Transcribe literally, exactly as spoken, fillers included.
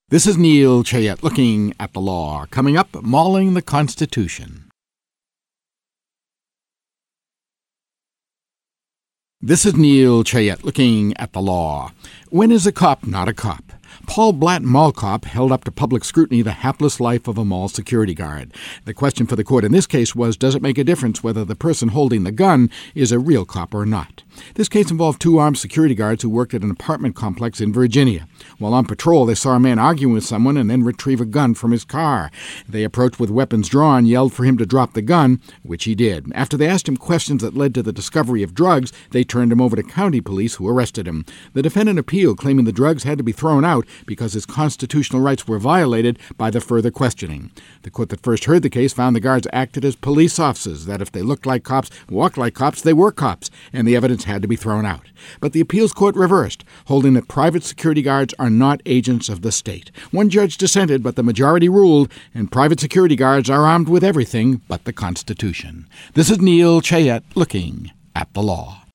This is Neil Chayette looking at the law. Coming up, mauling the Constitution. This is Neil Chayette looking at the law. When is a cop not a cop? Paul Blatt Mall Cop held up to public scrutiny the hapless life of a mall security guard. The question for the court in this case was, does it make a difference whether the person holding the gun is a real cop or not? This case involved two armed security guards who worked at an apartment complex in Virginia. While on patrol, they saw a man arguing with someone and then retrieve a gun from his car. They approached with weapons drawn, yelled for him to drop the gun, which he did. After they asked him questions that led to the discovery of drugs, they turned him over to county police, who arrested him. The defendant appealed, claiming the drugs had to be thrown out because his constitutional rights were violated by the further questioning. The court that first heard the case found the guards acted as police officers, that if they looked like cops, walked like cops, they were cops, and the evidence had to be thrown out. But the appeals court reversed, holding that private security guards are not agents of the state. One judge dissented, but the majority ruled, and private security guards are armed with everything but the Constitution. This is Neil Chayette looking at the law.